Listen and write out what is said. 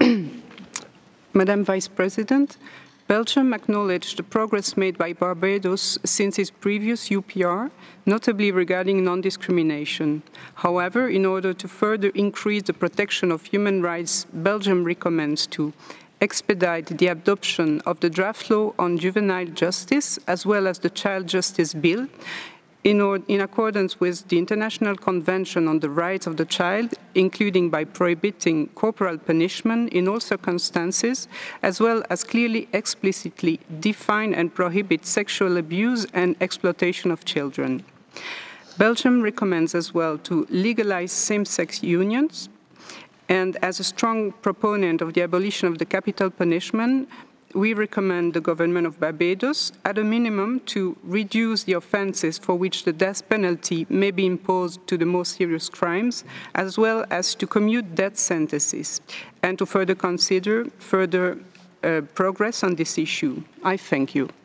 Madam Vice President, Belgium acknowledged the progress made by Barbados since its previous UPR, notably regarding non-discrimination. However, in order to further increase the protection of human rights, Belgium recommends to expedite the adoption of the draft law on juvenile justice, as well as the Child Justice Bill, in accordance with the International Convention on the Rights of the Child, including by prohibiting corporal punishment in all circumstances, as well as clearly explicitly define and prohibit sexual abuse and exploitation of children. Belgium recommends as well to legalize same-sex unions, and as a strong proponent of the abolition of the capital punishment, we recommend the government of Barbados, at a minimum, to reduce the offenses for which the death penalty may be imposed to the most serious crimes, as well as to commute death sentences, and to further consider further progress on this issue. I thank you.